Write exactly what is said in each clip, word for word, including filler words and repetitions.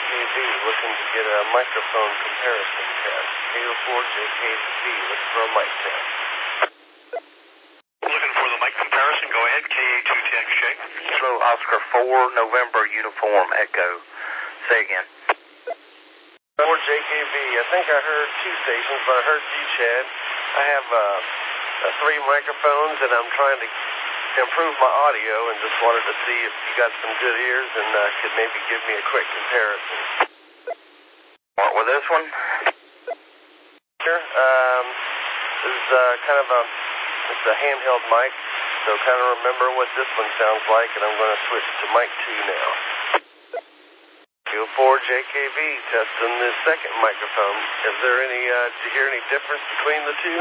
V, looking to get a microphone comparison test. K O four J K V, looking for a mic test. Looking for the mic comparison, go ahead, K A two ten Shake. Kilo Oscar four, November Uniform Echo. Say again. four J K V, I think I heard two stations, but I heard you, Chad. I have uh, uh, three microphones, and I'm trying to improve my audio, and just wanted to see if you got some good ears and uh, could maybe give me a quick comparison. What with this one? Sure. Um, this is uh, kind of a, it's a handheld mic, so kind of remember what this one sounds like, and I'm going to switch to mic two now. K O four J K V, testing the second microphone. Is there any, uh, did you hear any difference between the two?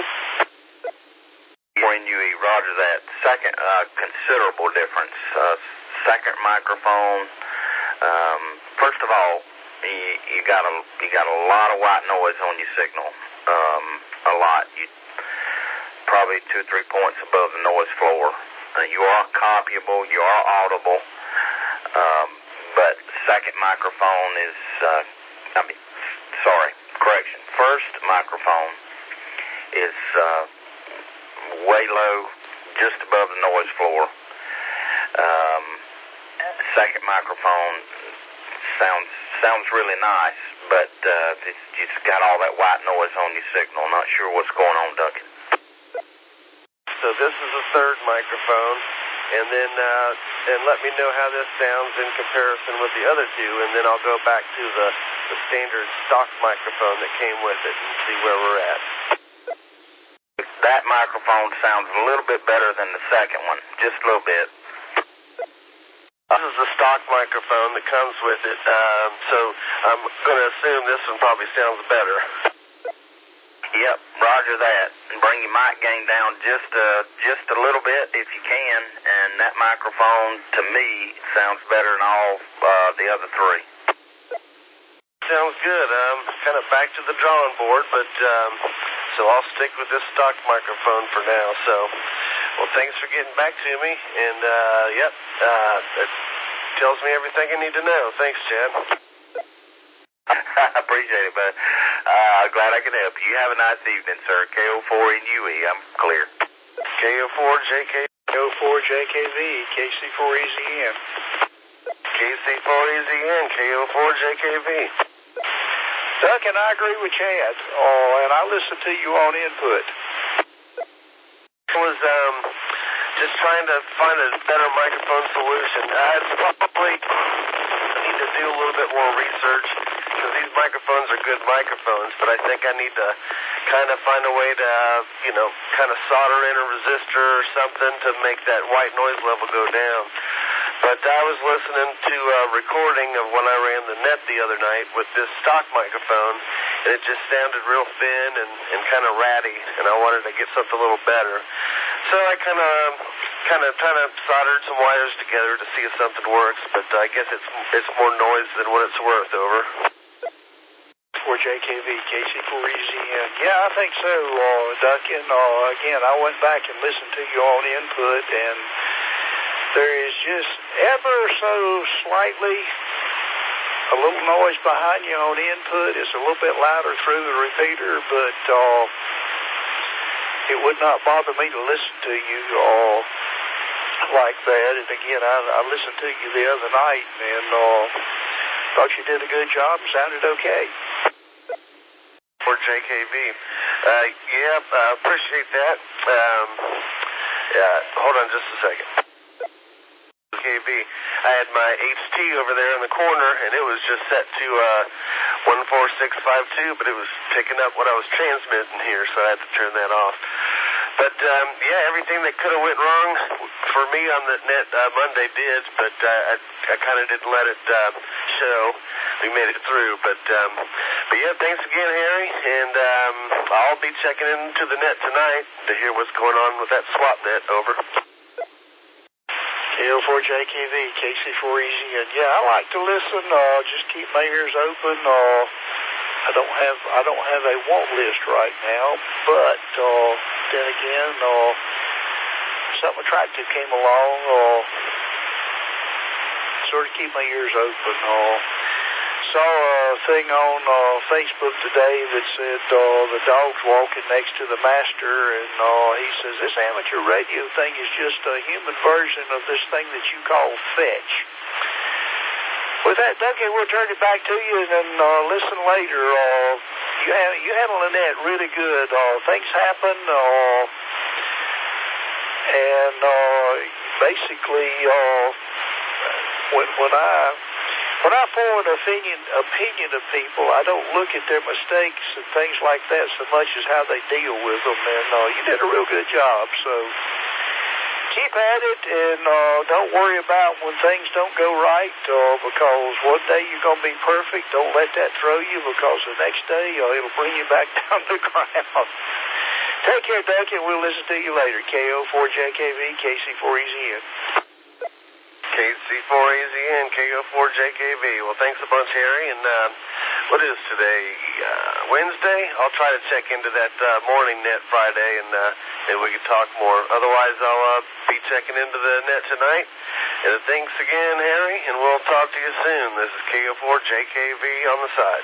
When you roger that, second, uh, considerable difference. Uh, second microphone, um, first of all, you, you got a you got a lot of white noise on your signal. Um, a lot. You probably two, three points above the noise floor. Uh, you are copyable. You are audible. Um, but second microphone is, uh, I mean, sorry, correction. First microphone is uh, way low, just above the noise floor. Um, second microphone sounds sounds really nice, but uh, it's just got all that white noise on your signal. Not sure what's going on, Duncan. So this is the third microphone, and then uh, and let me know how this sounds in comparison with the other two, and then I'll go back to the, the standard stock microphone that came with it and see where we're at. That microphone sounds a little bit better than the second one, just a little bit. This is the stock microphone that comes with it, um, so I'm going to assume this one probably sounds better. Yep, roger that. And bring your mic gain down just a, just a little bit if you can, and that microphone, to me, sounds better than all uh, the other three. Sounds good. Um, kind of back to the drawing board, but um, so I'll stick with this stock microphone for now. So, well, thanks for getting back to me, and uh, yep, uh, it tells me everything I need to know. Thanks, Chad. I appreciate it, bud. Uh, glad I could help you. You have a nice evening, sir. K O four N U E, I'm clear. K O four J K V. K O four J K V, K C four E Z N. K C four E Z N, K O four J K V. Duncan, I agree with Chad, oh, and I listened to you on input. I was um, just trying to find a better microphone solution. I probably need to do a little bit more research, because these microphones are good microphones, but I think I need to kind of find a way to, uh, you know, kind of solder in a resistor or something to make that white noise level go down. But I was listening to a recording of when I ran the net the other night with this stock microphone, and it just sounded real thin and, and kind of ratty, and I wanted to get something a little better. So I kind of kind of trying to soldered some wires together to see if something works, but I guess it's it's more noise than what it's worth. Over. four J K V, K C four E Z N. Yeah, I think so, uh, Duncan. Uh, again, I went back and listened to you on input, and there is just ever so slightly a little noise behind you on input. It's a little bit louder through the repeater, but uh, it would not bother me to listen to you uh, like that. And again, I, I listened to you the other night, and uh, thought you did a good job and sounded okay. For J K V. Uh, yeah, I uh, appreciate that. Um, yeah, hold on just a second. K V. I had my H T over there in the corner, and it was just set to uh, one four six five two, but it was picking up what I was transmitting here, so I had to turn that off. But, um, yeah, everything that could have went wrong for me on the net uh, Monday did, but uh, I, I kind of didn't let it uh, show. We made it through, but, um, but yeah, thanks again, Harry, and um, I'll be checking into the net tonight to hear what's going on with that swap net. Over. K O four J K V, K C four E Z N. Yeah, I like to listen. Uh, just keep my ears open. Uh, I don't have I don't have a want list right now, but uh, then again, uh, something attractive came along. Uh, sort of keep my ears open. Uh, saw a thing on uh, Facebook today that said uh, the dog's walking next to the master, and uh, he says, this amateur radio thing is just a human version of this thing that you call fetch. With that, Dougie, we'll turn it back to you and then uh, listen later. Uh, you, ha- you handling that really good. Uh, things happen, uh, and uh, basically, uh, when, when I... When I form an opinion, opinion of people, I don't look at their mistakes and things like that so much as how they deal with them. And uh, you did a real good job. So keep at it, and uh, don't worry about when things don't go right, uh, because one day you're going to be perfect. Don't let that throw you, because the next day uh, it'll bring you back down to the ground. Take care, Duck, and we'll listen to you later. K O four J K V, K C four E Z N. K C four E Z N, K O four J K V. Well, thanks a bunch, Harry. And uh, what is today? Uh, Wednesday? I'll try to check into that uh, morning net Friday, and uh, maybe we can talk more. Otherwise, I'll uh, be checking into the net tonight. And thanks again, Harry, and we'll talk to you soon. This is K O four J K V on the side.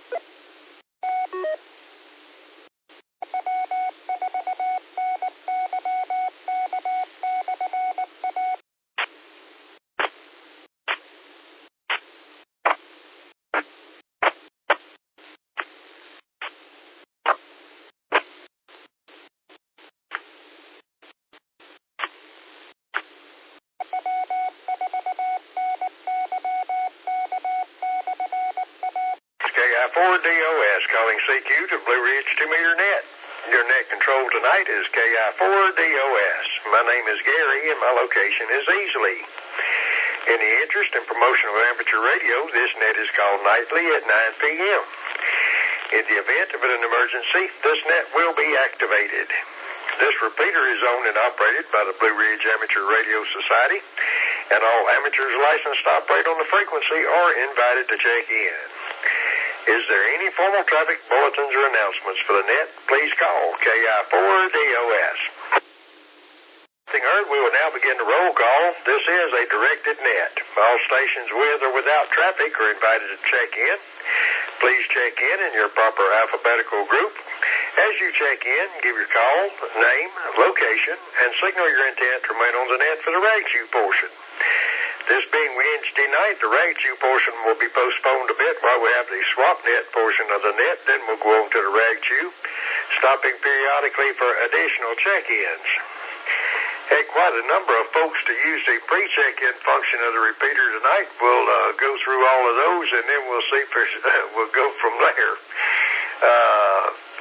four D O S calling C Q to Blue Ridge two meter net. Your net control tonight is K I four D O S. My name is Gary and my location is Easley. Any interest in promotion of amateur radio, this net is called nightly at nine p.m. In the event of an emergency, this net will be activated. This repeater is owned and operated by the Blue Ridge Amateur Radio Society, and all amateurs licensed to operate on the frequency are invited to check in. Is there any formal traffic bulletins or announcements for the net? Please call K I four D O S. Having heard, we will now begin the roll call. This is a directed net. All stations with or without traffic are invited to check in. Please check in in your proper alphabetical group. As you check in, give your call, name, location, and signal your intent to remain on the net for the rag-chew portion. This being Wednesday night, the rag-chew portion will be postponed a bit while we have the swap net portion of the net. Then we'll go on to the rag-chew, stopping periodically for additional check-ins. Had quite a number of folks to use the pre-check-in function of the repeater tonight. We'll uh, go through all of those, and then we'll see if uh, we'll go from there. Uh,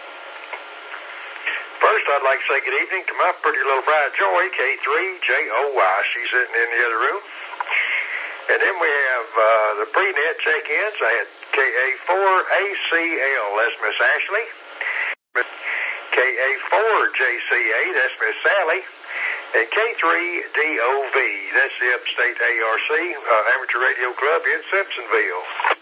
first, I'd like to say good evening to my pretty little bride, Joy, K three J O Y. She's sitting in the other room. And then we have uh, the pre-net check-ins. I had K A four A C L, that's Miss Ashley. K A four J C A, that's Miss Sally. And K three D O V, that's the Upstate A R C, uh, Amateur Radio Club in Simpsonville.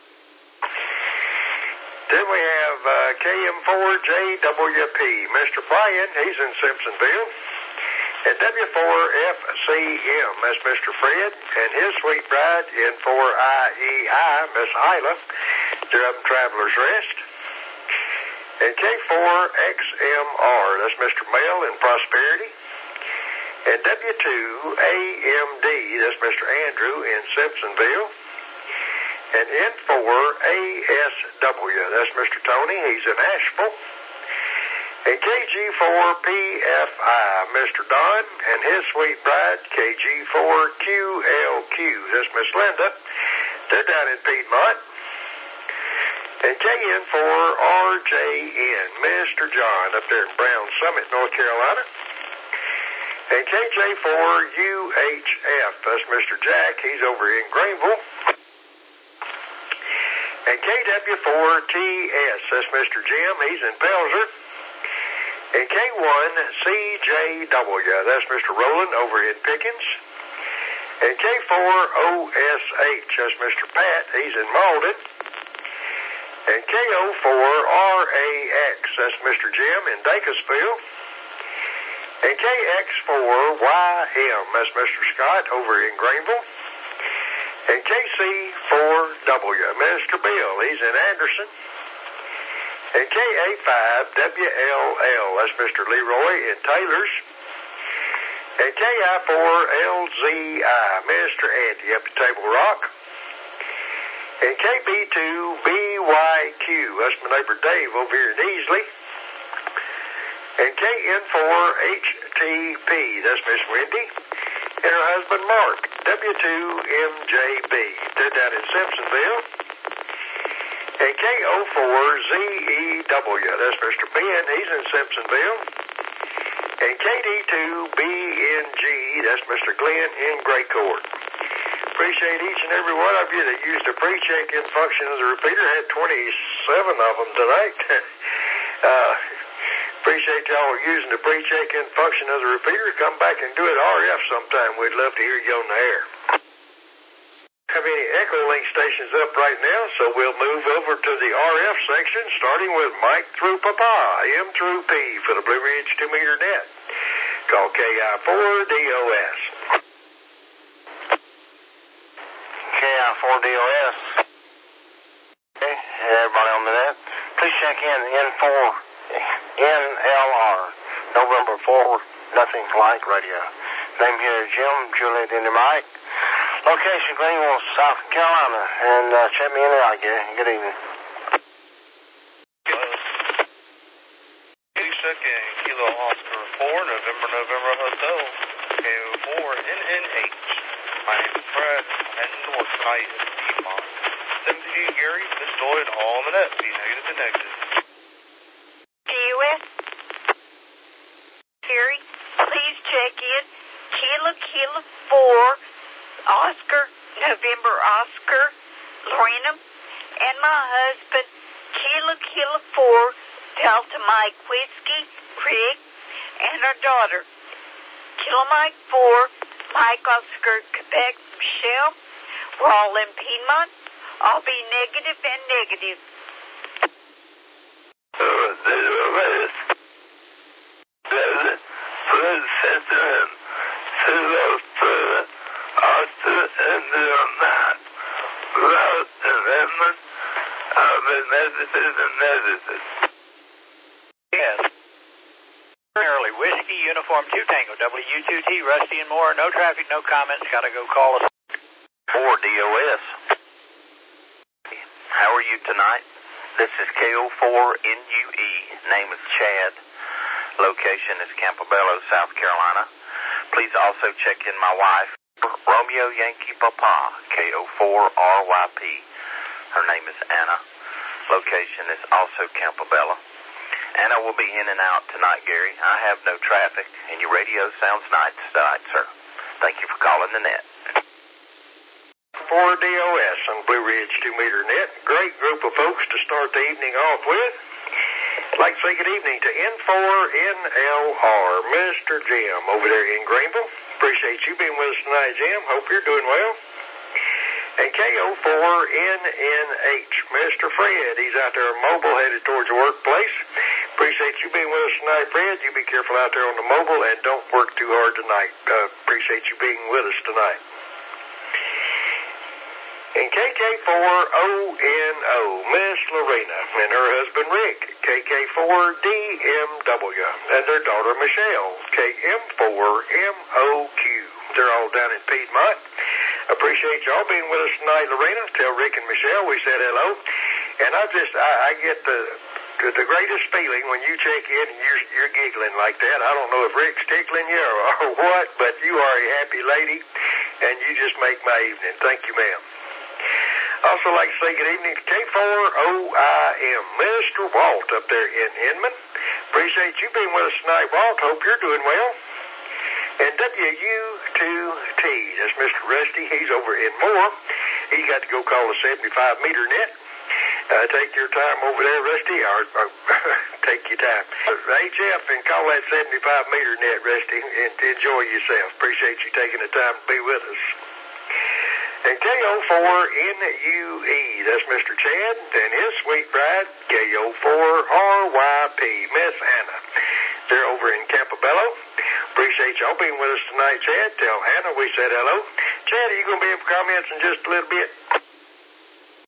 Then we have uh, K M four J W P, Mister Bryan, he's in Simpsonville. And W four F C M, that's Mister Fred, and his sweet bride in four I E I, Miss Isla. They're up in Traveler's Rest. And K four X M R, that's Mister Mel in Prosperity. And W two A M D, that's Mister Andrew in Simpsonville. And N four A S W, that's Mister Tony, he's in Asheville. And K G four P F I, Mister Don, and his sweet bride, K G four Q L Q, that's Miss Linda. They're down in Piedmont. And K N four R J N, Mister John, up there in Brown Summit, North Carolina. And K J four U H F, that's Mister Jack, he's over in Greenville. And K W four T S, that's Mister Jim, he's in Pelzer. And K one C J W, that's Mister Rowland over in Pickens. And K four O S H, that's Mister Pat, he's in Malden. And K O four R A X, that's Mister Jim in Dacusville. And K X four Y M, that's Mister Scott over in Greenville. And K C four W, Mister Bill, he's in Anderson. And K A five W L L, that's Mister Leroy in Taylors. And K I four L Z I, Mister Andy up at Table Rock. And K B two B Y Q, that's my neighbor Dave over here in Easley. And K N four H T P, that's Miss Wendy. And her husband Mark, W two M J B, they're down in Simpsonville. And K O four Z E W, that's Mister Ben, he's in Simpsonville. And K D two B N G, that's Mister Glenn in Gray Court. Appreciate each and every one of you that used the pre-check-in function of the repeater. Had twenty-seven of them tonight. uh, appreciate y'all using the pre-check-in function of the repeater. Come back and do it R F sometime. We'd love to hear you on the air. Have any echo link stations up right now, so we'll move over to the R F section, starting with Mike through Papa, M through P for the Blue Ridge two meter net. Call K I four D O S. K I four D O S. Okay, everybody on the net, please check in N four N L R, November four, nothing like radio. Name here is Jim, Juliet, Indy Mike. Location, Greenville, South Carolina. And uh, check me in there out, Gary. Good evening. Two second Kilo Oscar four, November, November Hotel, K O four N N H. My name is Brad, and north tonight is Piedmont. seven to you, Gary, Miss Lloyd, all on the net. Be negative to negative. D U S. Gary, please check in Kilo Kilo four. Oscar, November Oscar, Lorena, and my husband, Kilo Kilo four, Delta Mike Whiskey, Rick, and our daughter, Kilo Mike four, Mike Oscar, Quebec, Michelle. We're all in Piedmont. I'll be negative and negative. Yes. Early Whiskey, Uniform two Tango, W two T, Rusty and more. No traffic, no comments. Gotta go call us. four D O S. How are you tonight? This is K O four N U E. Name is Chad. Location is Campobello, South Carolina. Please also check in my wife, Romeo Yankee Papa, K O four R Y P. Her name is Anna. Location is also Campobello. Anna will be in and out tonight, Gary. I have no traffic, and your radio sounds nice tonight, sir. Thank you for calling the net. four D O S on Blue Ridge two meter net. Great group of folks to start the evening off with. I'd like to say good evening to N four N L R, Mister Jim over there in Greenville. Appreciate you being with us tonight, Jim. Hope you're doing well. And K O four N N H, Mister Fred. He's out there mobile headed towards the workplace. Appreciate you being with us tonight, Fred. You be careful out there on the mobile and don't work too hard tonight. Uh, appreciate you being with us tonight. And K K four O N O, Miss Lorena, and her husband Rick, K K four D M W, and their daughter Michelle, K M four M O Q. They're all down in Piedmont. Appreciate y'all being with us tonight, Lorena. Tell Rick and Michelle we said hello. And I just, I, I get the, the the greatest feeling when you check in and you're, you're giggling like that. I don't know if Rick's tickling you or, or what, but you are a happy lady, and you just make my evening. Thank you, ma'am. Also like to say good evening to K four O I M, Mister Walt up there in Inman. Appreciate you being with us tonight, Walt. Hope you're doing well. And W U two T, that's Mister Rusty. He's over in Moore. He got to go call the seventy-five meter net. Uh, take your time over there, Rusty, or, or take your time. H F and call that seventy-five meter net, Rusty, and enjoy yourself. Appreciate you taking the time to be with us. And K O four N U E, that's Mister Chad, and his sweet bride, K O four R Y P, Miss Anna. They're over in Campobello. Appreciate y'all being with us tonight, Chad. Tell Hannah we said hello. Chad, are you going to be able to comment in just a little bit?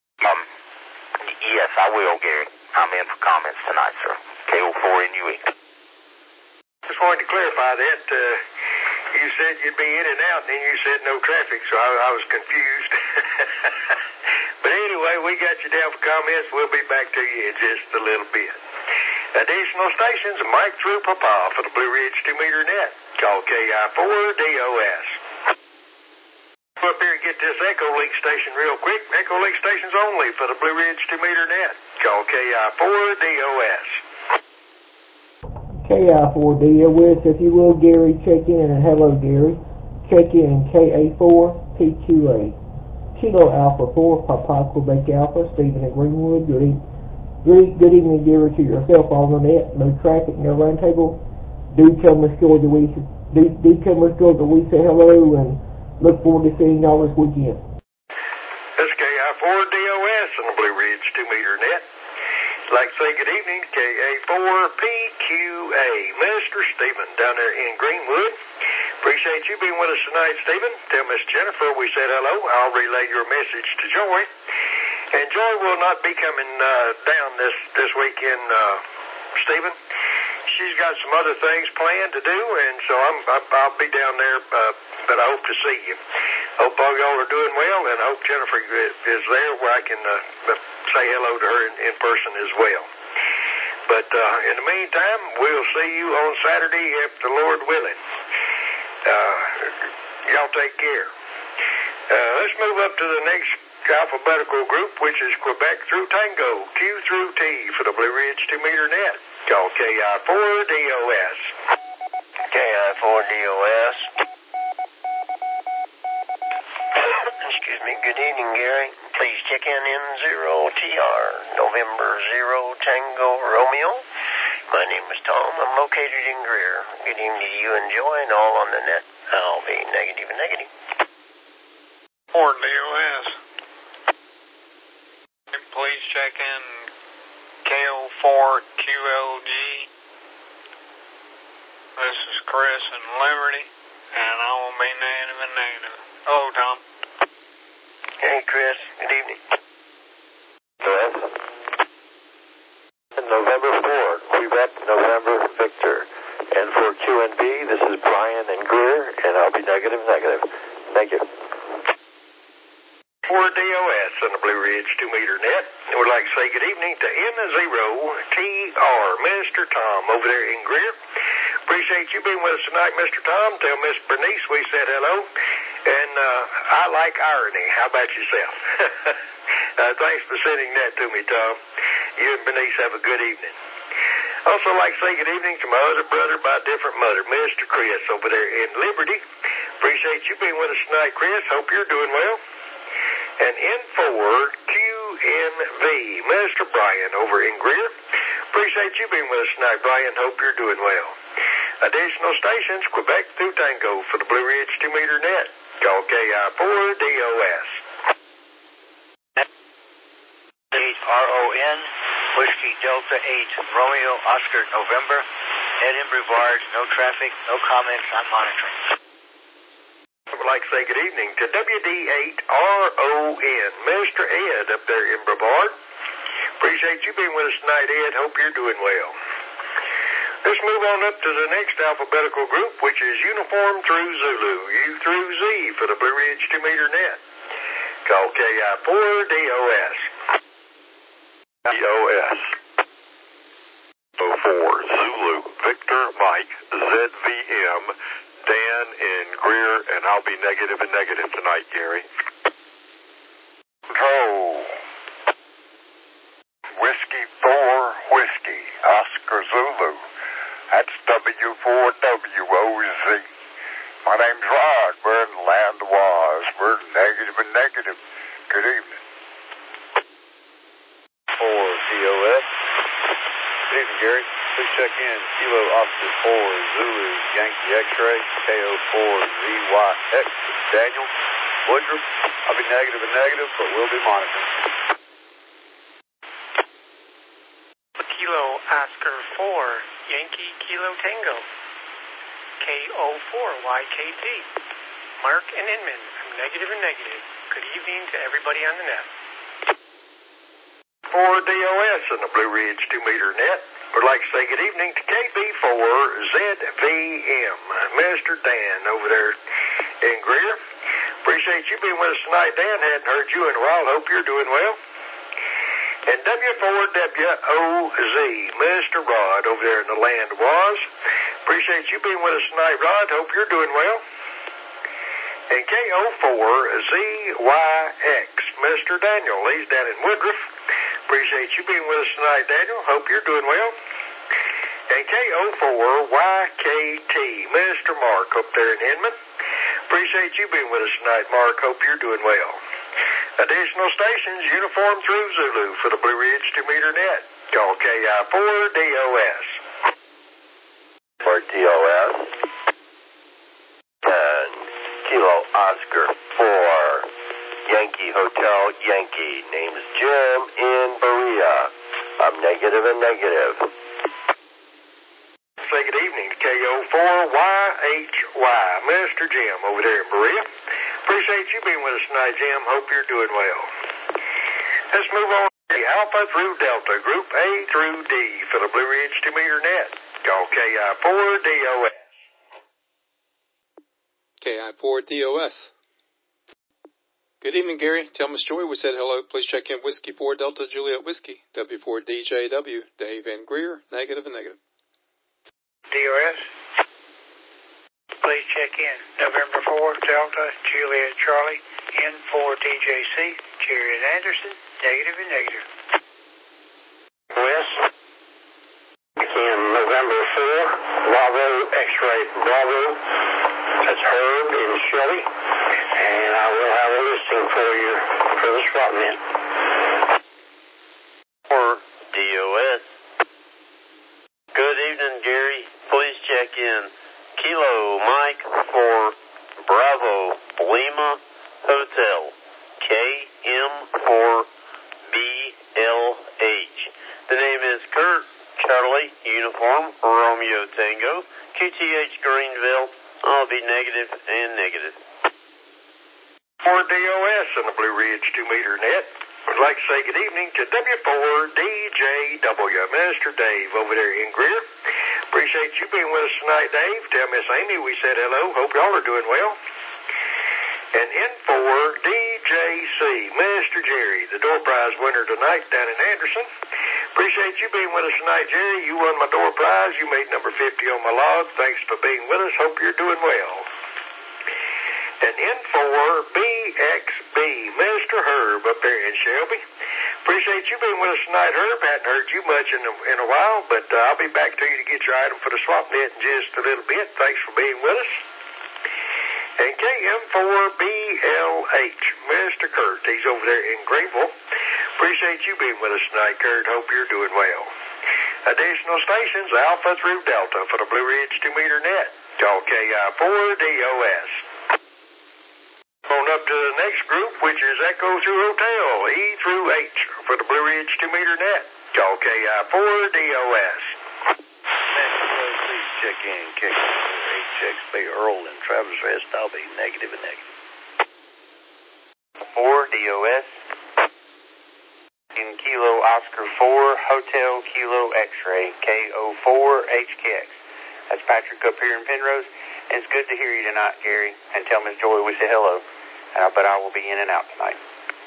I will, Gary. I'm in for comments tonight, sir. K O four N U E. Just wanted to clarify that. Uh, you said you'd be in and out, and then you said no traffic, so I, I was confused. But anyway, we got you down for comments. We'll be back to you in just a little bit. Additional stations, Mike through Papa for the Blue Ridge two meter net. Call K I four D O S. Go up here and get this Echo Link station real quick. Echo Link stations only for the Blue Ridge two meter net. Call K I four D O S. K I four D O S, if you will, Gary, check in, and hello, Gary. Check in K A four P Q A. Kilo Alpha four, Papa Quebec Alpha, Stephen at Greenwood. Good evening. Good, good evening, Gary, to yourself on the net. No traffic, no roundtable. Do tell Miss Georgia we do, do tell Miss Georgia we say hello and look forward to seeing y'all this weekend. This is K I four D O S on the Blue Ridge two meter net. I'd like to say good evening to K A four P Q A. Mister Stephen down there in Greenwood. Appreciate you being with us tonight, Stephen. Tell Miss Jennifer we said hello. I'll relay your message to Joy. And Joy will not be coming uh, down this, this weekend, uh, Stephen. She's got some other things planned to do, and so I'm, I'll be down there, uh, but I hope to see you. Hope all y'all are doing well, and I hope Jennifer is there where I can uh, say hello to her in, in person as well. But uh, in the meantime, we'll see you on Saturday if the Lord willing. Uh, y'all take care. Uh, let's move up to the next alphabetical group, which is Quebec through Tango, Q through T for the Blue Ridge two meter net. Call K I four D O S. K I four D O S. Excuse me. Good evening, Gary. Please check in N zero T R, November zero Tango Romeo. My name is Tom. I'm located in Greer. Good evening to you and Joy and all on the net. I'll be negative and negative. four D O S. Please check in K O four Q L G. This is Chris in Liberty, and I will be negative and negative. Hello, Tom. Hey, Chris. Good evening. Yes. November four, Quebec, November, Victor. And for Q and B, this is Brian and Greer, and I'll be negative, negative. Thank you. four D O S on the Blue Ridge two meter net. I would like to say good evening to N zero T R, Mister Tom over there in Greer. Appreciate you being with us tonight, Mister Tom. Tell Miss Bernice we said hello. And uh, I like irony. How about yourself? uh, thanks for sending that to me, Tom. You and Bernice have a good evening. Also like to say good evening to my other brother by a different mother, Mister Chris over there in Liberty. Appreciate you being with us tonight, Chris. Hope you're doing well. And N four Q N V, Mister Brian over in Greer. Appreciate you being with us tonight, Brian. Hope you're doing well. Additional stations, Quebec through Tango for the Blue Ridge two meter net. Call K I four D O S. eight R O N, Whiskey Delta eight, Romeo Oscar November, Ed in Brevard, no traffic, no comments, I'm monitoring. I would like to say good evening to W D eight R O N, Mister Ed up there in Brevard. Appreciate you being with us tonight, Ed. Hope you're doing well. Let's move on up to the next alphabetical group, which is Uniform through Zulu, U through Z for the Blue Ridge two meter net. Call K I four D O S. D O S. oh four Zulu, Victor Mike, Z V M, Dan in Greer, and I'll be negative and negative tonight, Gary. Control. Whiskey four, Whiskey, Oscar Zulu. That's W four W O Z. My name's Rod. We're in the land of Oz. We're negative and negative. Good evening. four D O S. Good evening, Gary. Please check in Kilo Oscar four Zulu Yankee X-ray K O four Z Y X. Daniel Woodruff. I'll be negative and negative, but we'll be monitoring. Kilo Oscar four Yankee Kilo Tango K O four Y K T. Mark and Inman, I'm negative and negative. Good evening to everybody on the net. four D O S on the Blue Ridge two meter net. Would like to say good evening to K B four Z V M, Mister Dan over there in Greer. Appreciate you being with us tonight, Dan. Hadn't heard you in a while. Hope you're doing well. And W four W O Z, Mister Rod over there in the land was. Appreciate you being with us tonight, Rod. Hope you're doing well. And K O four Z Y X, Mister Daniel. He's down in Woodruff. Appreciate you being with us tonight, Daniel. Hope you're doing well. And K O four Y K T, Mister Mark up there in Inman. Appreciate you being with us tonight, Mark. Hope you're doing well. Additional stations, uniform through Zulu for the Blue Ridge two meter net. Call K I four D O S. For D O S. And Kilo Oscar for Yankee Hotel Yankee. Name's Jim in Berea. I'm negative and negative. Say good evening to K O four Y H Y, Mister Jim over there in Berea. Appreciate you being with us tonight, Jim. Hope you're doing well. Let's move on to the Alpha through Delta, Group A through D for the Blue Ridge two meter net. Call K I four D O S. K I four D O S. Good evening, Gary. Tell Miss Joy we said hello. Please check in Whiskey four Delta Juliet Whiskey, W four D J W, Dave and Greer, negative and negative. D O S. Please check in November four Delta Juliet Charlie, N four D J C, Jerry and Anderson, negative and negative. West. In November four, Bravo X-ray Bravo. That's Herb in Shelby. And I will have a listing for you for the swap net. For D O S. Good evening, Gary. Please check in Kilo Mike for Bravo Lima Hotel. K M four B L H. The name is Kurt Charlie Uniform Romeo Tango. Q T H Greenville. I'll be negative and negative. For D O S on the Blue Ridge two meter net. Would like to say good evening to W four D J W, Mister Dave over there in Greer. Appreciate you being with us tonight, Dave. Tell Miss Amy we said hello. Hope y'all are doing well. And N four D J C, Mister Jerry, the door prize winner tonight down in Anderson. Appreciate you being with us tonight, Jerry. You won my door prize. You made number fifty on my log. Thanks for being with us. Hope you're doing well. And N four B X B, Mister Herb up there in Shelby. Appreciate you being with us tonight, Herb. Hadn't heard you much in a, in a while, but uh, I'll be back to you to get your item for the swap net in just a little bit. Thanks for being with us. And K M four B L H, Mister Kurt. He's over there in Greenville. Appreciate you being with us tonight, Kurt. Hope you're doing well. Additional stations, Alpha through Delta for the Blue Ridge two meter net. Call K I four D O S. On up to the next group, which is Echo through Hotel, E through H for the Blue Ridge two meter net. Call K I four D O S. Please check in K I four H X B Earl and Travis West. I'll be negative and negative. four D O S. In Kilo Oscar four, Hotel Kilo X-Ray, K O four H K X. That's Patrick up here in Penrose. And it's good to hear you tonight, Gary. And tell Miss Joy we say hello. Uh, but I will be in and out tonight.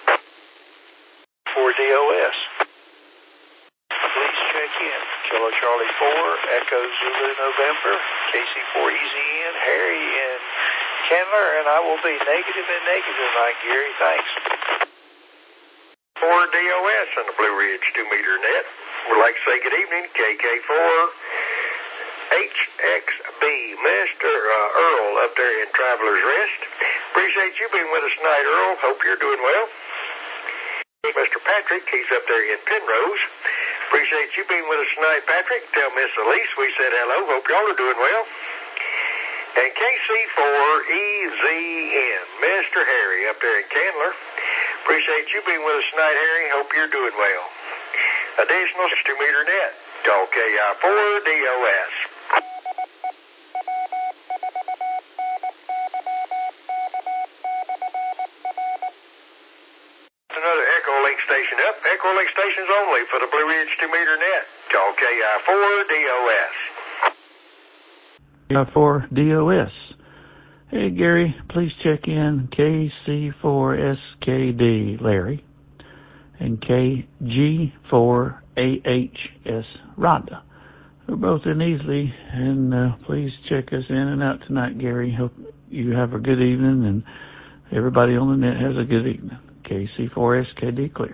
For D O S. Please check in Kilo Charlie four, Echo Zulu November, K C four Easy in, Harry in Chandler, and I will be negative and negative tonight, Gary. Thanks. For D O S on the Blue Ridge two meter net. Would like to say good evening, K K four H X B, Mister Uh, Earl up there in Traveler's Rest. Appreciate you being with us tonight, Earl. Hope you're doing well. Mister Patrick, he's up there in Penrose. Appreciate you being with us tonight, Patrick. Tell Miss Elise we said hello. Hope y'all are doing well. And K C four E Z N, Mister Harry up there in Candler. Appreciate you being with us tonight, Harry. Hope you're doing well. Additional two meter net. Call K I four D O S. Another Echo Link station up. Echo Link stations only for the Blue Ridge two meter net. Call K I four D O S. K I four D O S. Hey, Gary, please check in K C four S K D, Larry, and K G four A H S, Rhonda. We're both in Easley, and uh, please check us in and out tonight, Gary. Hope you have a good evening, and everybody on the net has a good evening. K C four S K D, clear.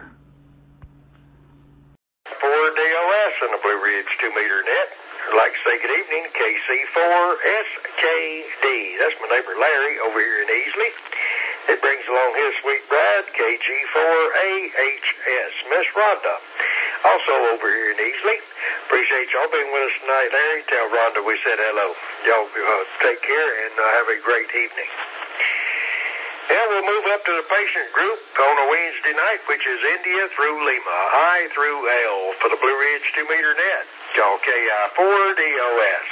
four D O S and the Blue Ridge two meter net. I'd like to say good evening, K C four S K D. That's my neighbor Larry over here in Easley. It brings along his sweet bride, K G four A H S, Miss Rhonda. Also over here in Easley. Appreciate y'all being with us tonight, Larry. Tell Rhonda we said hello. Y'all uh, take care and uh, have a great evening. Now we'll move up to the patient group on a Wednesday night, which is India through Lima, I through L for the Blue Ridge two meter net. Call K I four D O S.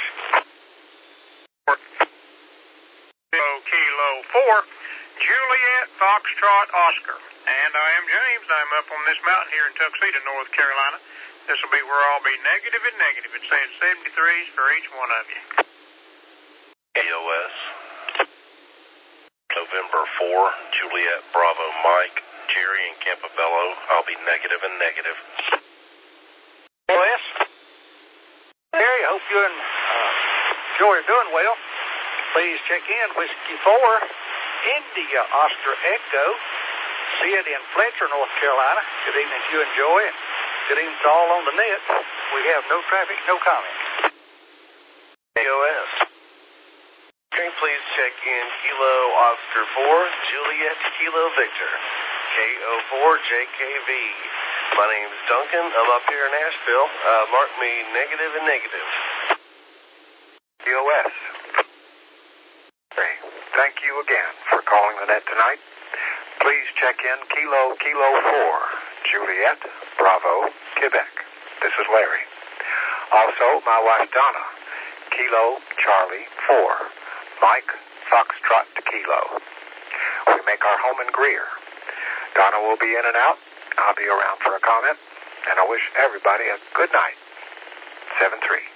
Kilo four, Juliet Foxtrot Oscar. And I am James. I'm up on this mountain here in Tuxedo, North Carolina. This will be where I'll be negative and negative. It's saying seventy-threes for each one of you. A O S. November four, Juliet Bravo Mike, Jerry in Campobello. I'll be negative and negative. O S. Larry, I hope you and uh, Joey are doing well. Please check in Whiskey four, India Oscar Echo. See it in Fletcher, North Carolina. Good evening to you and Joey, and good evening to all on the net. We have no traffic, no comments. A O S. Can you please check in Kilo Oscar four, Juliet Kilo Victor, K O four J K V. My name's Duncan. I'm up here in Asheville. Uh, mark me negative and negative. D O S. Hey, thank you again for calling the net tonight. Please check in Kilo Kilo four, Juliet Bravo, Quebec. This is Larry. Also, my wife Donna, Kilo Charlie four, Mike Foxtrot to Kilo. We make our home in Greer. Donna will be in and out. I'll be around for a comment, and I wish everybody a good night. seven three.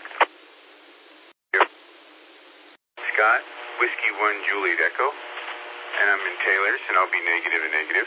Scott, Whiskey one Juliet Echo, and I'm in Taylor's, and I'll be negative and negative.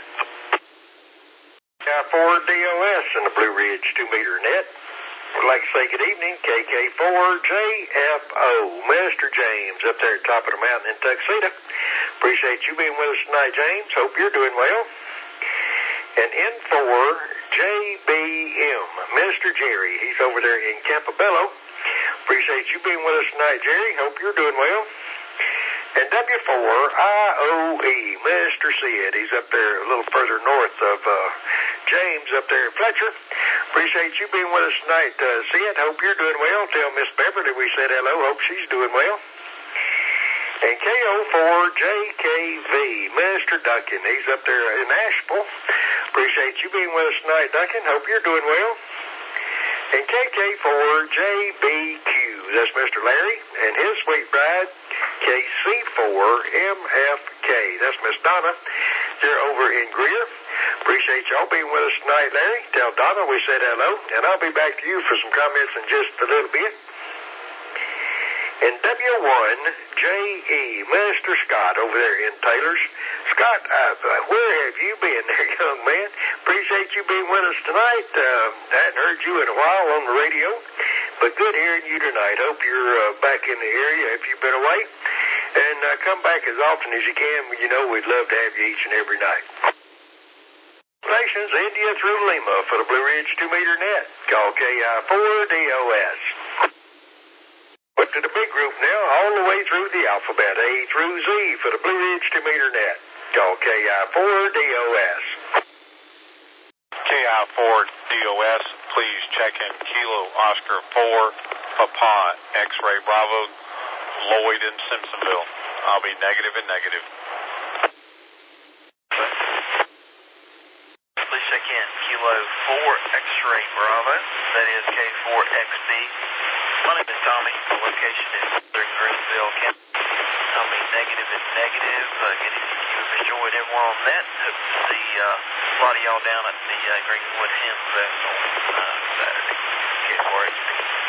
K I four D O S and the Blue Ridge two meter net. I'd like to say good evening, K K four J F O, Mister James, up there at the top of the mountain in Tuxedo. Appreciate you being with us tonight, James. Hope you're doing well. And N four J B M, Mister Jerry. He's over there in Campobello. Appreciate you being with us tonight, Jerry. Hope you're doing well. And W four I O E, Mister Sid. He's up there a little further north of uh, James up there at Fletcher. Appreciate you being with us tonight, uh, Sid. Hope you're doing well. Tell Miss Beverly we said hello. Hope she's doing well. And K O four J K V, Mister Duncan. He's up there in Asheville. Appreciate you being with us tonight, Duncan. Hope you're doing well. And K K four J B Q, that's Mister Larry, and his sweet bride, K C four M F K. That's Miss Donna. They're over in Greer. Appreciate y'all being with us tonight, Larry. Tell Donna we said hello, and I'll be back to you for some comments in just a little bit. And W one J E, Mister Scott over there in Taylor's. Scott, uh, where have you been there, young man? Appreciate you being with us tonight. Uh, I hadn't heard you in a while on the radio, but good hearing you tonight. Hope you're uh, back in the area if you've been away. And uh, come back as often as you can. You know we'd love to have you each and every night. Nations, India through Lima for the Blue Ridge two meter net. Call K I four D O S. But to the big group now, all the way through the alphabet, A through Z for the Blue Ridge two meter net. Call K I four D O S. K I four D O S, please check in Kilo Oscar four, Papa X-Ray Bravo, Lloyd in Simpsonville. I'll be negative and negative. Please check in Kilo four X-Ray Bravo, that is K four X B. My name is Tommy. The location is Greenville, Kansas. I'll be negative and negative. Uh, good evening. enjoyed everyone on that. Hope to see uh, a lot of y'all down at the uh, Greenwood Hen Fest on uh, Saturday. K four X B.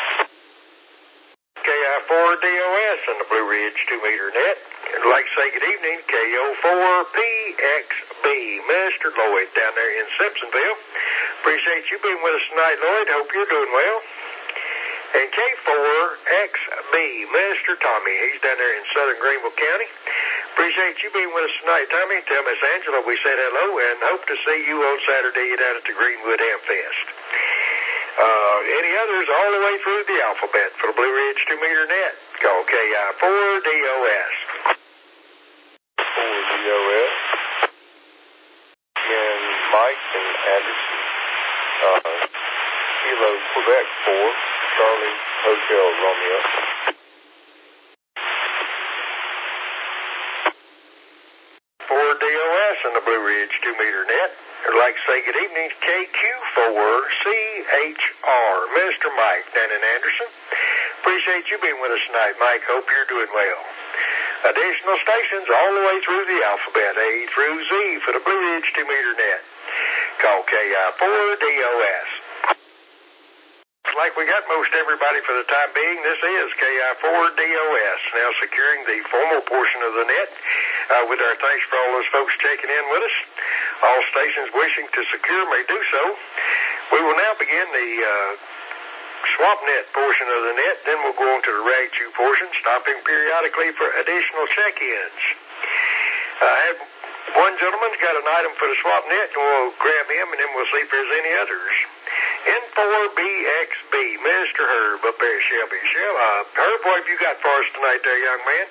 K I four D O S and the Blue Ridge two meter net. I'd like to say good evening, K O four P X B, Mister Lloyd down there in Simpsonville. Appreciate you being with us tonight, Lloyd. Hope you're doing well. And K four X B, Mister Tommy. He's down there in southern Greenville County. Appreciate you being with us tonight, Tommy. Tell Miss Angela we said hello and hope to see you on Saturday down at the Greenwood Ham Fest. Uh, any others all the way through the alphabet for the Blue Ridge two meter net? Call K I four D O S. four D O S. And Mike and Anderson. Uh, Kilo Quebec four. Charlie Hotel Romeo. four D O S and the Blue Ridge two meter net. I'd like to say good evening to K Q four C H R, Mister Mike down in Anderson. Appreciate you being with us tonight, Mike. Hope you're doing well. Additional stations all the way through the alphabet, A through Z for the Blue Ridge two meter net. Call K I four D O S. Like we got most everybody for the time being, this is K I four D O S, now securing the formal portion of the net. Uh, with our thanks for all those folks checking in with us. All stations wishing to secure may do so. We will now begin the uh, swap net portion of the net, then we'll go on to the rag chew portion, stopping periodically for additional check-ins. I uh, have one gentleman's got an item for the swap net, and we'll grab him, and then we'll see if there's any others. N four B X B, Mister Herb up there at Shelby. Shell, uh, Herb, what have you got for us tonight there, young man?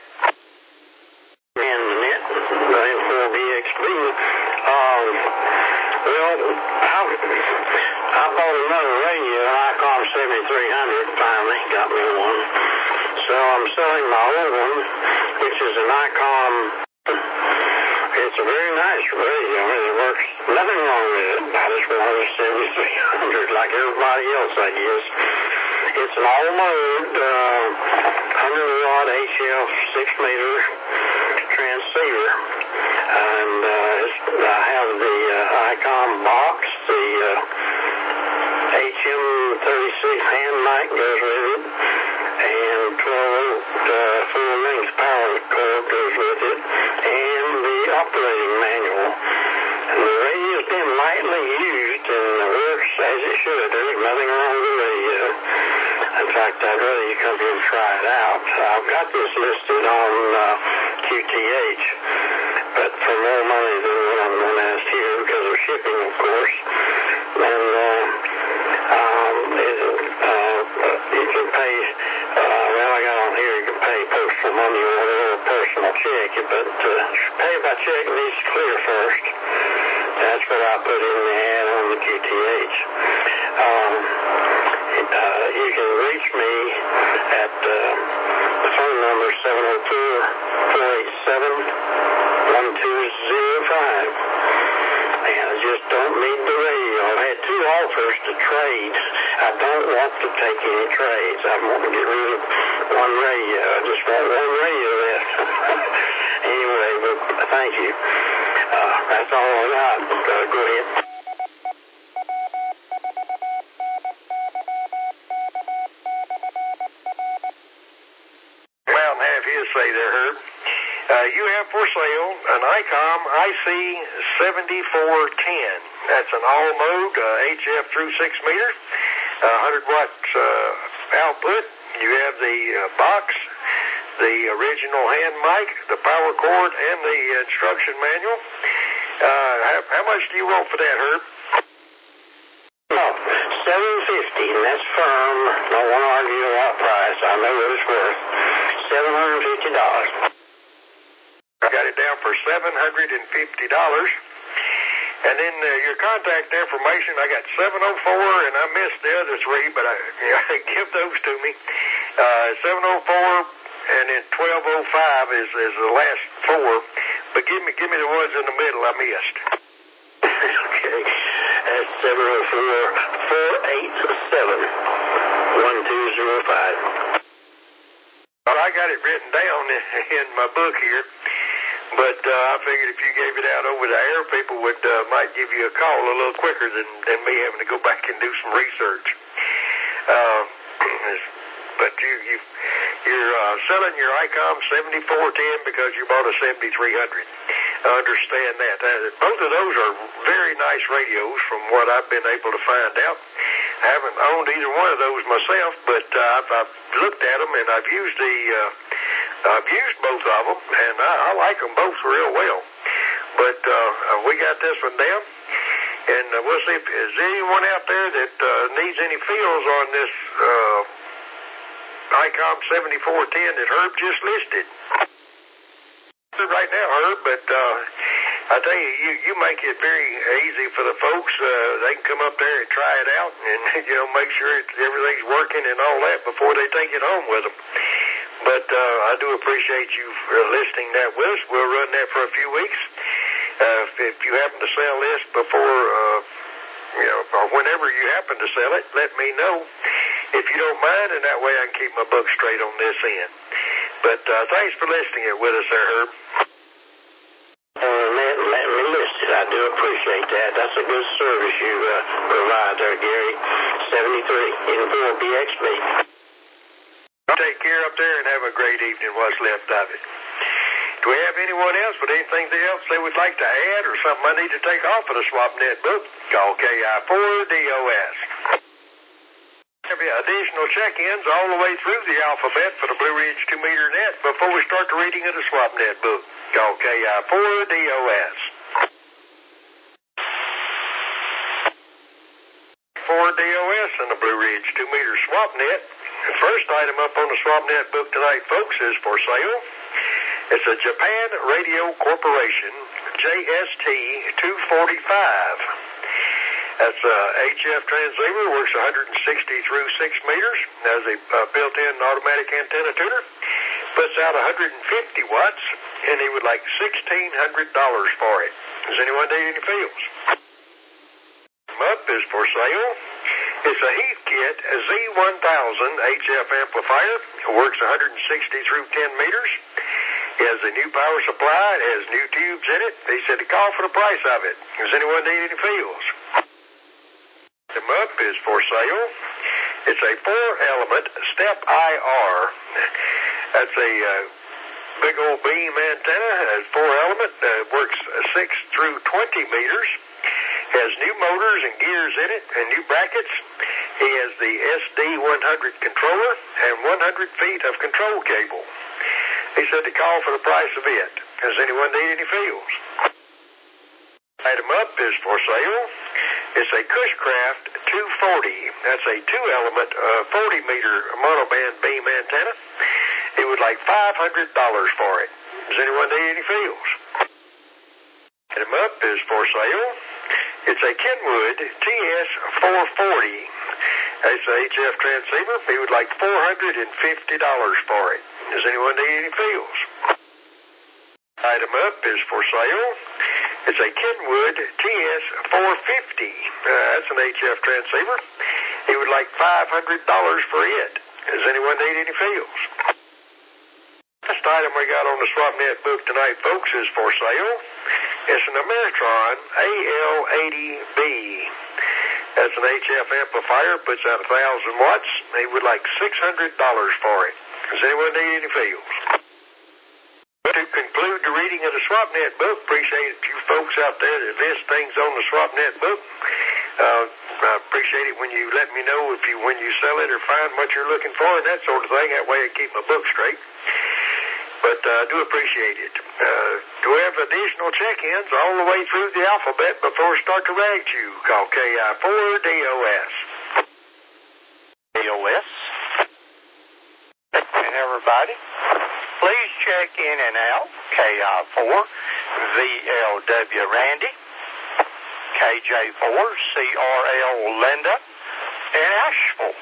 And the net, the N four B X B. Um, well, I, I bought another radio, an ICOM seventy-three hundred, finally got me one. So I'm selling my old one, which is an ICOM. It's a very nice radio. It works. Nothing wrong with it. I just wanted a seventy-three hundred like everybody else, I guess. It's an all-mode uh, one hundred watt H F six meter transceiver. And uh, it's, I have the uh, ICOM box, the uh, H M thirty-six hand mic goes with it, and twelve volt uh, full-length power cord goes with it, and the operating manual. And the radio's been lightly used and works as it should. There's nothing wrong with the radio. In fact, I'd rather you come here and try it out. I've got this listed on uh, Q T H, but for more money than what I'm going to ask here because of shipping, of course. And uh, um, it, uh, you can pay, uh, well, I got on here, you can pay postal money or whatever, personal check, but uh, pay by check needs to clear first. That's what I put in the ad on the Q T H. Um, uh, you can reach me at uh, the phone number seven oh four, four eight seven, one two zero five. And I just don't need the radio. I've had two offers to trade. I don't want to take any trades. I want to get rid of one radio. I just want one radio left. Anyway, but thank you. Uh, that's all I got. Uh, go ahead. Well, have his say there, Herb. Uh, you have for sale an ICOM I C seventy-four ten. That's an all-mode uh, H F through six meter, uh, one hundred watts uh, output. You have the uh, box, the original hand mic, the power cord, and the instruction manual. Uh, how, how much do you want for that, Herb? Oh, seven fifty, and that's firm. Don't want to argue about price. I know what it's worth. Seven hundred and fifty dollars. I got it down for seven hundred and fifty dollars. And then uh, your contact information, I got seven oh four, and I missed the other three, but I, you know, give those to me. Uh, seven oh four, and then twelve oh five is, is the last four. But give me give me the ones in the middle I missed. Okay. That's seven oh four, four eight seven, one two zero five. Well, I got it written down in, in my book here. But uh, I figured if you gave it out over the air, people would uh, might give you a call a little quicker than, than me having to go back and do some research. Uh, but you, you, you're uh, selling your ICOM seventy-four ten because you bought a seventy-three hundred. I understand that. Uh, both of those are very nice radios from what I've been able to find out. I haven't owned either one of those myself, but uh, I've, I've looked at them and I've used the uh, I've used both of them, and I, I like them both real well. But uh, we got this one down, and uh, we'll see if is there anyone out there that uh, needs any feels on this uh, ICOM seventy-four ten that Herb just listed. Right now, Herb, but uh, I tell you, you, you make it very easy for the folks. Uh, they can come up there and try it out, and you know, make sure it, everything's working and all that before they take it home with them. But uh, I do appreciate you for listing that with us. We'll run that for a few weeks. Uh, if, if you happen to sell this before, uh, you know, or whenever you happen to sell it, let me know if you don't mind, and that way I can keep my book straight on this end. But uh, thanks for listing it with us there, Herb. Uh, let, let me list it. I do appreciate that. That's a good service you uh, provide there, Gary. seventy-three in four B X B. Take care up there and have a great evening, what's left of it. Do we have anyone else with anything else they would like to add or something I need to take off of the SwapNet book? Call K I four D O S. There'll be additional check-ins all the way through the alphabet for the Blue Ridge two meter net before we start the reading of the SwapNet book. Call K I four D O S. four D O S and the Blue Ridge two meter SwapNet. The first item up on the SwapNet book tonight, folks, is for sale. It's a Japan Radio Corporation J S T two forty-five. That's a H F transceiver, works one hundred sixty through six meters, has a uh, built-in automatic antenna tuner, puts out one hundred fifty watts, and he would like sixteen hundred dollars for it. Does anyone need any feels? Up is for sale. It's a Heathkit Z one thousand H F amplifier. It works one hundred sixty through ten meters. It has a new power supply. It has new tubes in it. They said to call for the price of it. Does anyone need any feels? The up is for sale. It's a four-element Step I R. That's a uh, big old beam antenna. It has four element. Uh, works six through twenty meters. Has new motors and gears in it and new brackets. He has the S D one hundred controller and one hundred feet of control cable. He said to call for the price of it. Does anyone need any feels? Item up is for sale. It's a Cushcraft two forty. That's a two-element uh, forty meter monoband beam antenna. He would like five hundred dollars for it. Does anyone need any feels? Item up is for sale. It's a Kenwood T S four forty. That's a H F transceiver. He would like four hundred fifty dollars for it. Does anyone need any feels? Item up is for sale. It's a Kenwood T S four fifty. Uh, that's an H F transceiver. He would like five hundred dollars for it. Does anyone need any feels? Last item we got on the SwapNet book tonight, folks, is for sale. It's an Ameritron A L eighty B. That's an H F amplifier, puts out one thousand watts. He would like six hundred dollars for it. Does anyone need any feels? To conclude the reading of the SwapNet book, appreciate you folks out there that list things on the SwapNet book. Uh, I appreciate it when you let me know if you when you sell it or find what you're looking for and that sort of thing. That way I keep my book straight. But I uh, do appreciate it. Uh, do we have additional check-ins all the way through the alphabet before we start to rag you? Call K I four D O S. D O S. And everybody, please check in and out. K I four V L W Randy, K J four C R L Linda, and Asheville.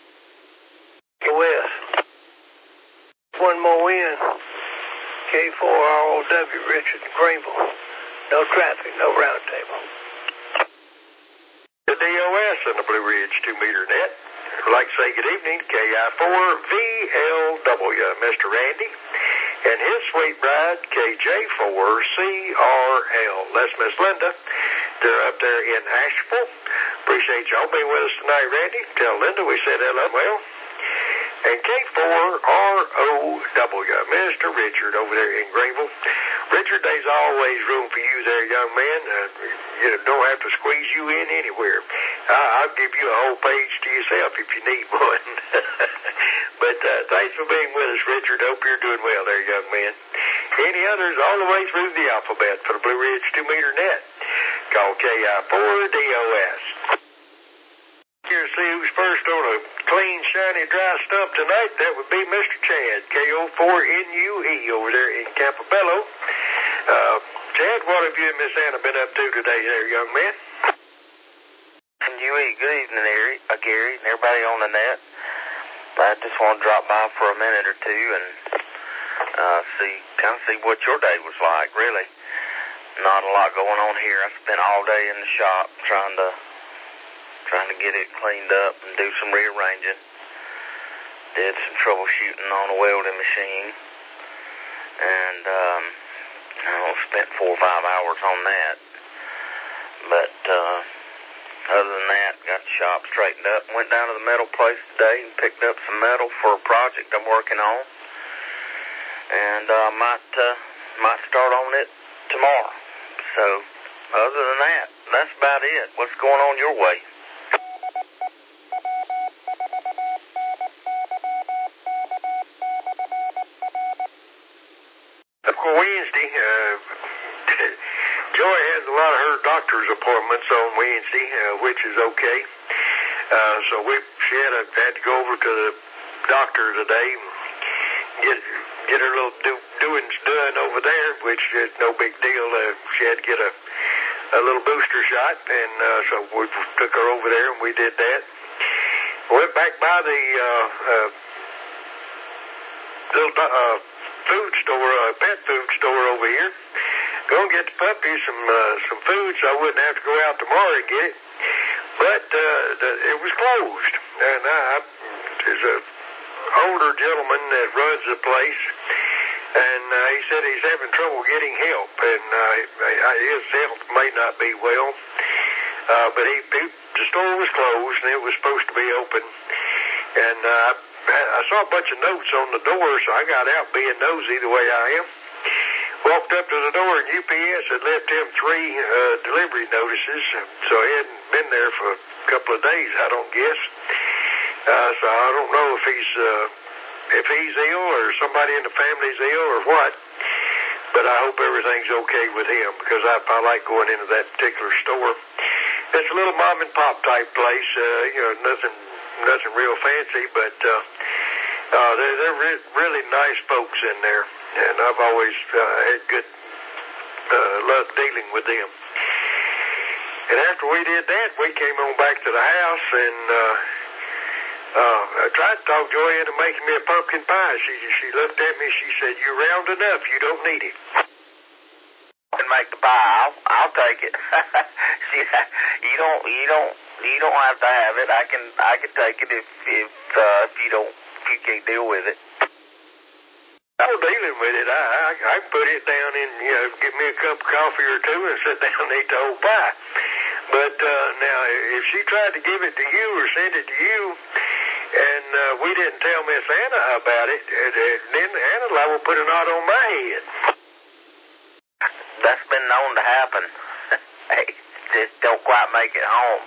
West. One more in. K four R O W Richard Greenville. No traffic, no round table. The D O S and the Blue Ridge two meter net. I'd like to say good evening, K I four V L W, Mister Randy. and his sweet bride, K J four C R L. That's Miss Linda. They're up there in Asheville. Appreciate y'all being with us tonight, Randy. Tell Linda we said hello. Well, and K four R O W, Mister Richard over there in Greenville. Richard, there's always room for you there, young man. Uh, you don't have to squeeze you in anywhere. I, I'll give you a whole page to yourself if you need one. But uh, thanks for being with us, Richard. Hope you're doing well there, young man. Any others all the way through the alphabet for the Blue Ridge two meter net? Call K I four D O S. Here to see who's first on a clean, shiny, dry stump tonight. That would be Mister Chad, K O four N U E, over there in Campobello. Uh, Chad, what have you and Miss Anna been up to today there, young man? N U E, good evening, Gary, uh, Gary, and everybody on the net. I just want to drop by for a minute or two and uh, see, kind of see what your day was like, really. Not a lot going on here. I spent all day in the shop trying to trying to get it cleaned up and do some rearranging. Did some troubleshooting on a welding machine. And, um, I don't know, spent four or five hours on that. But, uh, other than that, got the shop straightened up. Went down to the metal place today and picked up some metal for a project I'm working on. And, uh, might, uh, might start on it tomorrow. So, other than that, that's about it. What's going on your way? For Wednesday, uh, Joy has a lot of her doctor's appointments on Wednesday, uh, which is okay. Uh, so we she had, a, had to go over to the doctor today and get get her little do, doings done over there, which is no big deal. Uh, she had to get a, a little booster shot, and uh, so we took her over there and we did that. Went back by the uh, uh, little uh, food store, uh, pet food store over here. Go and get the puppy some uh, some food so I wouldn't have to go out tomorrow and get it. But uh, the, it was closed, and I, there's a older gentleman that runs the place, and uh, he said he's having trouble getting help, and uh, his health may not be well. Uh, but he, he, the store was closed, and it was supposed to be open. And uh, I saw a bunch of notes on the door, so I got out being nosy the way I am. Walked up to the door, and U P S had left him three uh, delivery notices, so he hadn't been there for a couple of days, I don't guess. Uh, so I don't know if he's uh, if he's ill or somebody in the family's ill or what, but I hope everything's okay with him because I, I like going into that particular store. It's a little mom and pop type place, uh, you know, nothing nothing real fancy, but uh, uh, they're, they're re- really nice folks in there, and I've always uh, had good uh, love dealing with them. And after we did that, we came on back to the house, and uh, uh, I tried to talk Joy into making me a pumpkin pie. She she looked at me, she said, "You're round enough, you don't need it." And make the pie, I'll, I'll take it. See, you don't, you don't, you don't have to have it. I can, I can take it if, if, uh, if you don't, if you can't deal with it. I'm dealing with it. I, I, I can put it down in, you know, get me a cup of coffee or two and sit down and eat the whole pie. But uh, now, if she tried to give it to you or send it to you, and uh, we didn't tell Miss Anna about it, uh, then Anna will put a knot on my head. That's been known to happen. Hey, just don't quite make it home.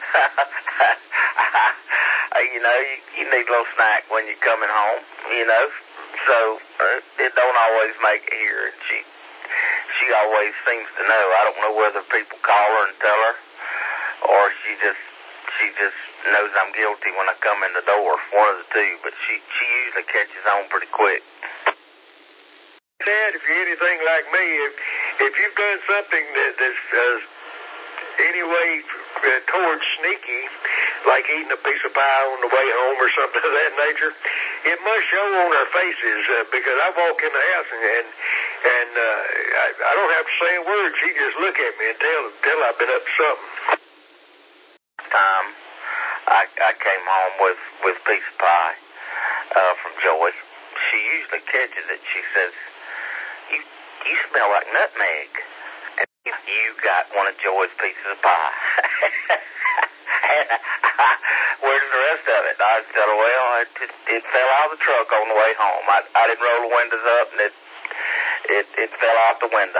You know, you, you need a little snack when you're coming home, you know. So uh, it don't always make it here. And she, she always seems to know. I don't know whether people call her and tell her, or she just, she just knows I'm guilty when I come in the door. One of the two. But she, she usually catches on pretty quick. Dad, if you're anything like me, if if you've done something that, that's uh, anyway uh, towards sneaky, like eating a piece of pie on the way home or something of that nature, it must show on our faces uh, because I walk in the house and and, and uh, I, I don't have to say a word. She just look at me and tell tell I've been up to something. Time I I came home with with a piece of pie uh, from Joy. She usually actually catches it. She says, you you smell like nutmeg. And you got one of Joy's pieces of pie. And I, where's the rest of it? I said, well, it, it, it fell out of the truck on the way home. I, I didn't roll the windows up, and it it, it fell out the window.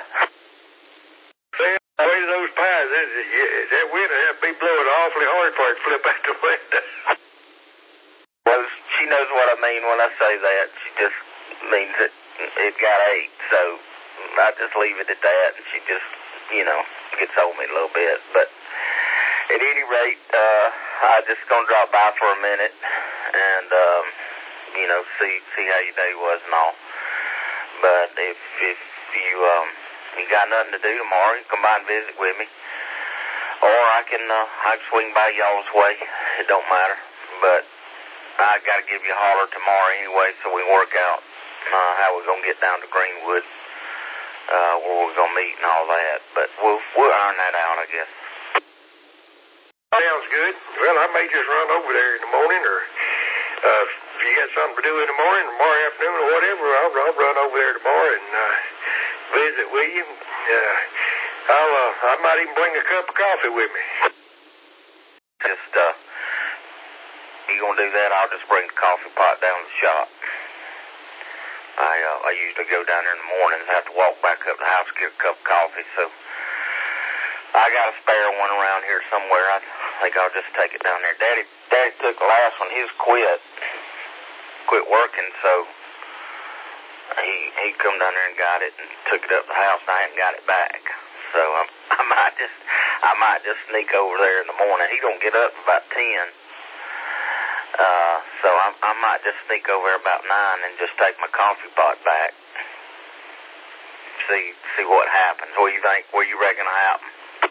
Way to those pies, that, that wind would have to be blowing awfully hard for it to flip out the window. Well, she knows what I mean when I say that. She just means that it got ate, so I just leave it at that, and she just, you know, gets on me a little bit. But at any rate, uh, I just gonna drop by for a minute and, um, you know, see see how your day was and all. But if if you um you got nothing to do tomorrow, you come by and visit with me, or I can uh, I can swing by y'all's way. It don't matter. But I got to give you a holler tomorrow anyway, so we work out uh, how we're gonna get down to Greenwood, uh, where we're gonna meet and all that. But we'll we'll iron that out, I guess. Sounds good. Well, I may just run over there in the morning, or uh, if you got something to do in the morning, tomorrow afternoon, or whatever, I'll, I'll run over there tomorrow and uh, visit with you. Uh, I'll uh, I might even bring a cup of coffee with me. Just uh, you gonna do that? I'll just bring the coffee pot down to the shop. I uh, I usually go down there in the morning and have to walk back up to the house to get a cup of coffee, so I got a spare one around here somewhere. I think I'll just take it down there. Daddy, Daddy took the last one. His quit, quit working, so he he come down there and got it and took it up to the house, and I hadn't got it back. So I'm, I might just I might just sneak over there in the morning. He don't get up about ten, uh, so I I might just sneak over there about nine and just take my coffee pot back. See see what happens. What do you think? What do you reckon will happen?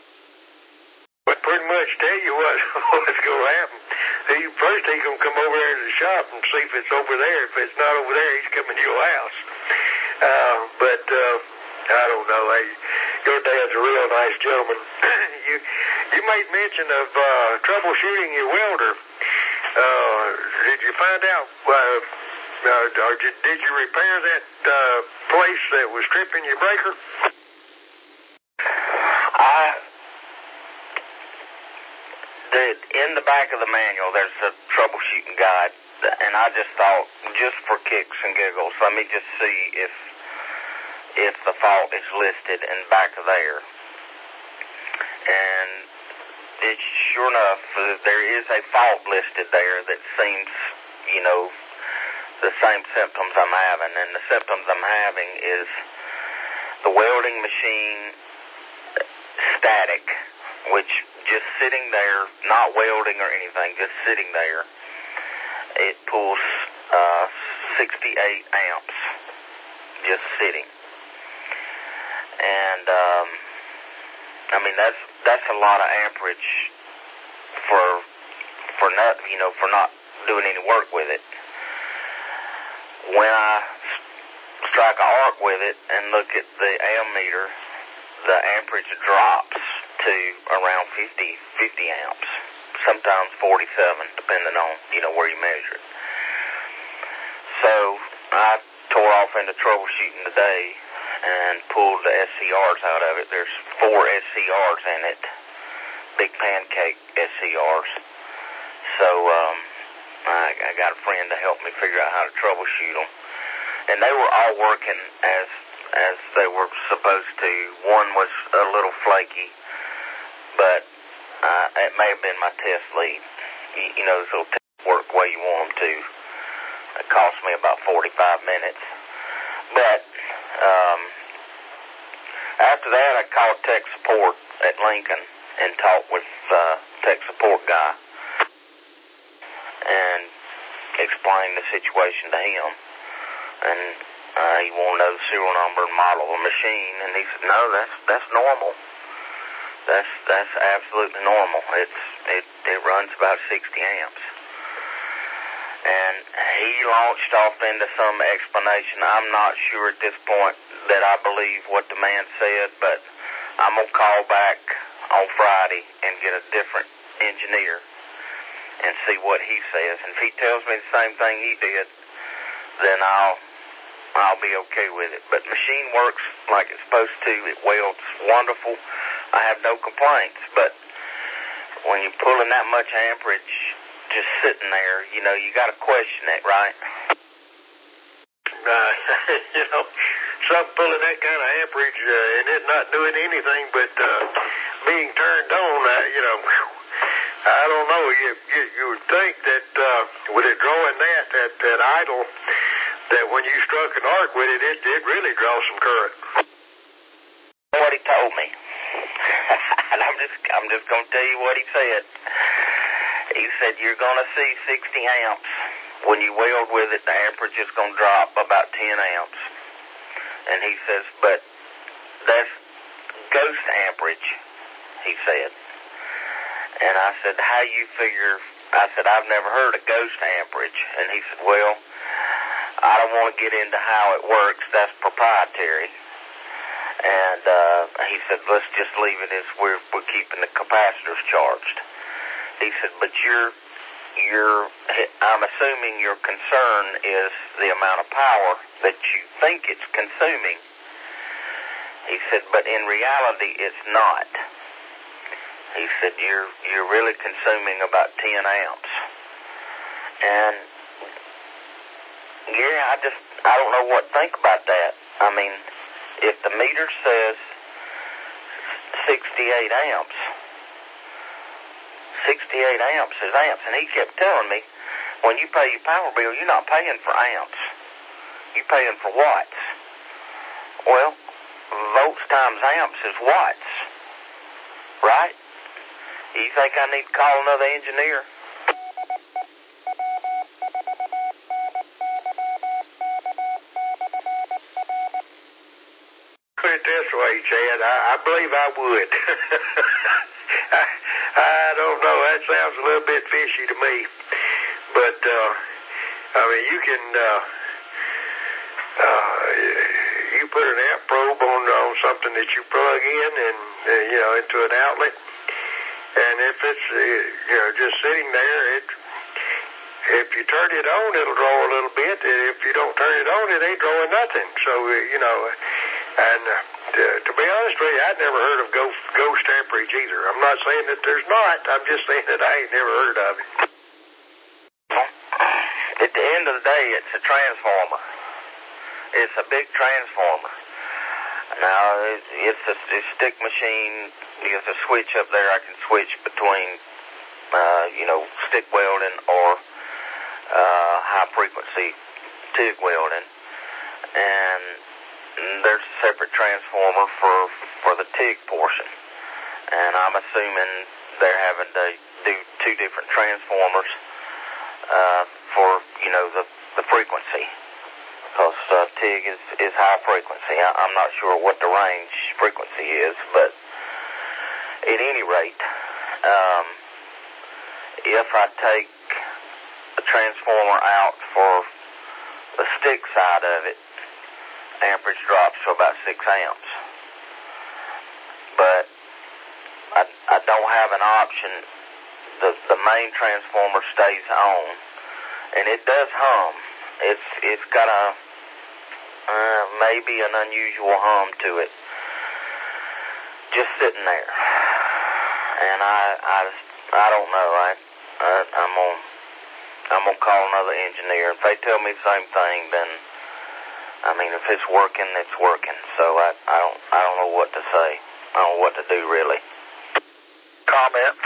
But pretty much tell you what what's going to happen. He, first he's going to come over there to the shop and see if it's over there. If it's not over there, he's coming to your house. Uh, but uh, I don't know. Hey, your dad's a real nice gentleman. you you made mention of uh, troubleshooting your welder. Uh, did you find out? Uh, uh, or did, did you repair that uh, place that was tripping your breaker? I. In the back of the manual, there's a troubleshooting guide, and I just thought, just for kicks and giggles, let me just see if if the fault is listed in the back of there. And it's sure enough, uh, there is a fault listed there that seems, you know, the same symptoms I'm having, and the symptoms I'm having is the welding machine static, which just sitting there, not welding or anything, just sitting there, it pulls uh, sixty-eight amps, just sitting. And, um, I mean, that's that's a lot of amperage for, for not, you know, for not doing any work with it. When I strike an arc with it and look at the ammeter, the amperage drops to around fifty, fifty amps, sometimes forty-seven, depending on, you know, where you measure it. So I tore off into troubleshooting today and pulled the S C Rs out of it. There's four S C Rs in it, big pancake S C Rs. So um, I, I got a friend to help me figure out how to troubleshoot them. And they were all working as as they were supposed to. One was a little flaky, but uh, it may have been my test lead. You, you know, so work the way you want them to. It cost me about forty-five minutes. But um, after that, I called tech support at Lincoln and talked with uh, tech support guy and explained the situation to him. And uh, he wanted to know the serial number and model of the machine, and he said, "No, that's that's normal. That's that's absolutely normal. It's it it runs about sixty amps." And he launched off into some explanation. I'm not sure at this point that I believe what the man said, but I'm gonna call back on Friday and get a different engineer and see what he says. And if he tells me the same thing he did, then I'll I'll be okay with it. But machine works like it's supposed to. It welds wonderful. I have no complaints. But when you're pulling that much amperage just sitting there, you know, you got to question it, right? Uh, you know, some pulling that kind of amperage uh, and it not doing anything but uh, being turned on, uh, you know, I don't know. You, you, you would think that uh, with it drawing that, that, that idle, that when you struck an arc with it, it, it really draws some current. What he told me. And I'm just, I'm just going to tell you what he said. He said, you're going to see sixty amps. When you weld with it, the amperage is going to drop about ten amps. And he says, but that's ghost amperage, he said. And I said, how you figure? I said, I've never heard of ghost amperage. And he said, well, I don't want to get into how it works. That's proprietary. And uh, he said, let's just leave it as we're, we're keeping the capacitors charged. He said, but you're, you're, I'm assuming your concern is the amount of power that you think it's consuming. He said, but in reality, it's not. He said, you're, you're really consuming about ten amps. And, Gary, I just, I don't know what to think about that. I mean, if the meter says sixty-eight amps, sixty-eight amps is amps, and he kept telling me, when you pay your power bill, you're not paying for amps. You're paying for watts. Well, volts times amps is watts, right? You think I need to call another engineer? Put it this way, Chad, I, I believe I would. I, I don't know, that sounds a little bit fishy to me. But, uh, I mean, you can, uh, uh, you put an amp probe on, on something that you plug in and, uh, you know, into an outlet. And if it's, uh, you know, just sitting there, it, if you turn it on, it'll draw a little bit. And if you don't turn it on, it ain't drawing nothing. So, uh, you know, and uh, to, to be honest with you, I'd never heard of ghost, ghost amperage either. I'm not saying that there's not. I'm just saying that I ain't never heard of it. At the end of the day, it's a transformer. It's a big transformer. Now, it's a, a stick machine. There's a switch up there. I can switch between, uh, you know, stick welding or uh, high-frequency TIG welding. And there's a separate transformer for, for the TIG portion. And I'm assuming they're having to do two different transformers uh, for, you know, the, the frequency. Because uh, TIG is, is high frequency. I, I'm not sure what the range frequency is, but at any rate, um, if I take the transformer out for the stick side of it, amperage drops to about six amps. But I, I don't have an option. The, the main transformer stays on, and it does hum. It's it's got a uh, maybe an unusual hum to it, just sitting there. And I I I don't know. I, I I'm gonna I'm gonna call another engineer. If they tell me the same thing, then I mean, if it's working, it's working. So I I don't I don't know what to say. I don't know what to do really. Comment.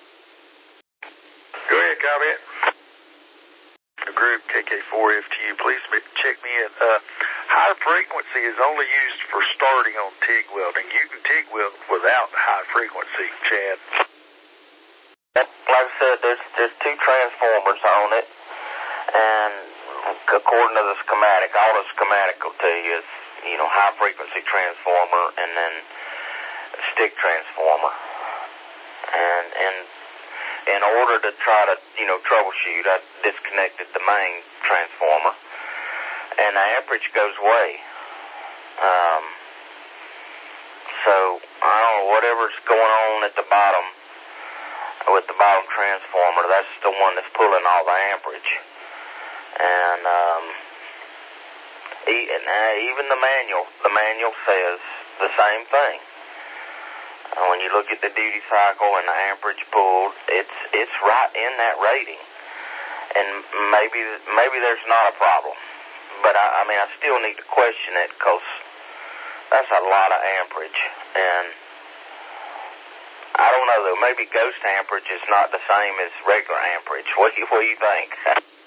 Go ahead, comment. The group K K four F T U, please check me in. Uh, high frequency is only used for starting on TIG welding. You can TIG weld without high frequency, Chad. Like I said, there's there's two transformers on it, and according to the schematic, all the schematic will tell you is, you know, high frequency transformer and then stick transformer. And and in order to try to, you know, troubleshoot, I disconnected the main transformer, and the amperage goes away. Um, so, I don't know, whatever's going on at the bottom, with the bottom transformer, that's the one that's pulling all the amperage. And um, Even the manual, the manual says the same thing. Uh, when you look at the duty cycle and the amperage pulled, it's it's right in that rating. And maybe maybe there's not a problem, but I, I mean I still need to question it because that's a lot of amperage, and I don't know though. Maybe ghost amperage is not the same as regular amperage. What do you what do you think?